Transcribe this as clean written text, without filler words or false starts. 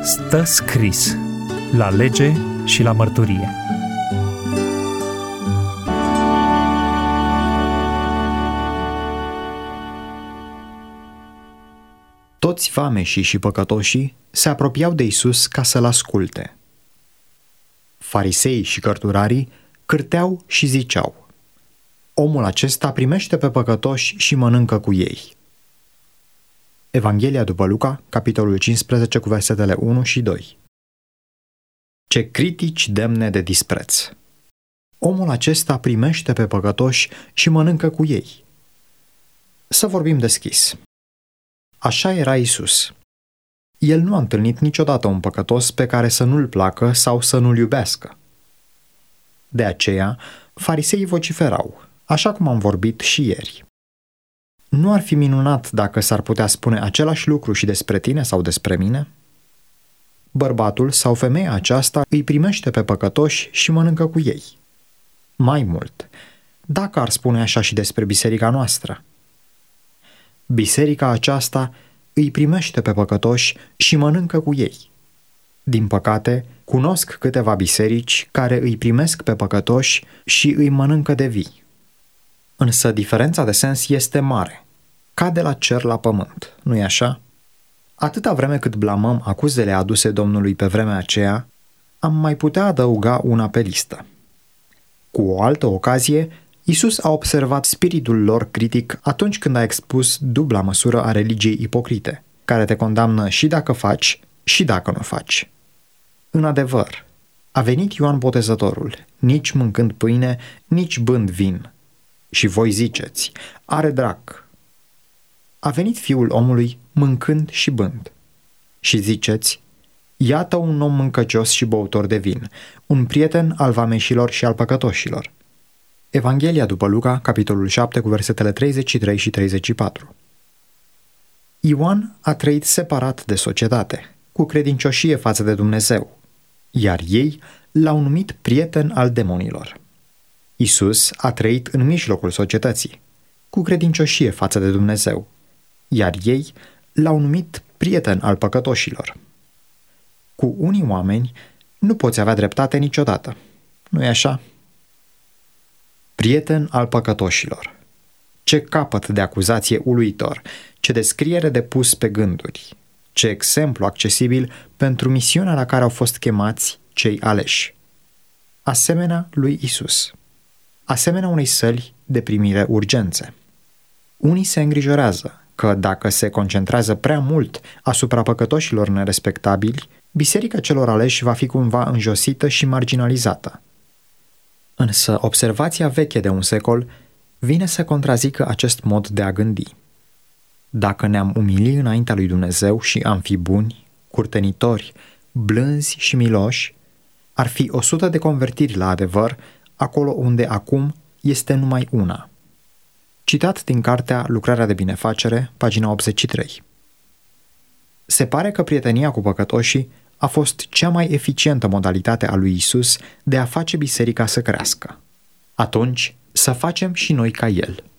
Stă scris la lege și la mărturie. Toți vameșii și păcătoșii se apropiau de Iisus ca să-L asculte. Fariseii și cărturarii cârteau și ziceau: omul acesta primește pe păcătoși și mănâncă cu ei. Evanghelia după Luca, capitolul 15, cu versetele 1 și 2. Ce critici demne de dispreț! Omul acesta primește pe păcătoși și mănâncă cu ei. Să vorbim deschis. Așa era Iisus. El nu a întâlnit niciodată un păcătos pe care să nu-l placă sau să nu-l iubească. De aceea, fariseii vociferau, așa cum am vorbit și ieri. Nu ar fi minunat dacă s-ar putea spune același lucru și despre tine sau despre mine? Bărbatul sau femeia aceasta îi primește pe păcătoși și mănâncă cu ei. Mai mult, dacă ar spune așa și despre biserica noastră. Biserica aceasta îi primește pe păcătoși și mănâncă cu ei. Din păcate, cunosc câteva biserici care îi primesc pe păcătoși și îi mănâncă de vii. Însă diferența de sens este mare. Ca de la cer la pământ, nu-i așa? Atâta vreme cât blamăm acuzele aduse Domnului pe vremea aceea, am mai putea adăuga una pe listă. Cu o altă ocazie, Iisus a observat spiritul lor critic atunci când a expus dubla măsură a religiei ipocrite, care te condamnă și dacă faci și dacă nu faci. În adevăr, a venit Ioan Botezătorul, nici mâncând pâine, nici bând vin. Și voi ziceți, are drac. A venit Fiul omului mâncând și bând. Și ziceți, iată un om mâncăcios și băutor de vin, un prieten al vameșilor și al păcătoșilor. Evanghelia după Luca, capitolul 7, cu versetele 33 și 34. Ioan a trăit separat de societate, cu credincioșie față de Dumnezeu, iar ei l-au numit prieten al demonilor. Iisus a trăit în mijlocul societății, cu credincioșie față de Dumnezeu, iar ei l-au numit prieten al păcătoșilor. Cu unii oameni nu poți avea dreptate niciodată, nu-i așa? Prieten al păcătoșilor. Ce capăt de acuzație uluitor, ce descriere de pus pe gânduri, ce exemplu accesibil pentru misiunea la care au fost chemați cei aleși. Asemenea lui Isus. Asemenea unei săli de primire urgențe. Unii se îngrijorează că dacă se concentrează prea mult asupra păcătoșilor nerespectabili, biserica celor aleși va fi cumva înjosită și marginalizată. Însă observația veche de un secol vine să contrazică acest mod de a gândi. Dacă ne-am umili înaintea lui Dumnezeu și am fi buni, curtenitori, blânzi și miloși, ar fi 100 de convertiri la adevăr acolo unde acum este numai una. Citat din cartea Lucrarea de binefacere, pagina 83. Se pare că prietenia cu păcătoșii a fost cea mai eficientă modalitate a lui Isus de a face biserica să crească. Atunci, să facem și noi ca El.